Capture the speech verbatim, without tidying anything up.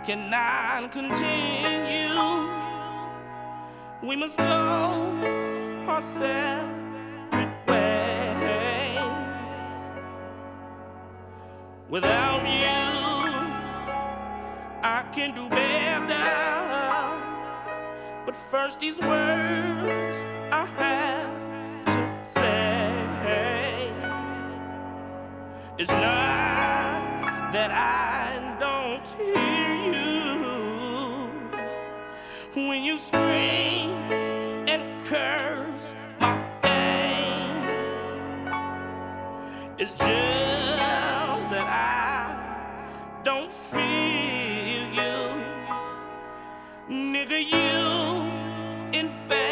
cannot continue. We must go our separate ways. Without you, I can do better. But first, these words I have to say. It's not that I don't hear you when you scream and curse my name. It's just that I don't feel you, nigga. You, in fact.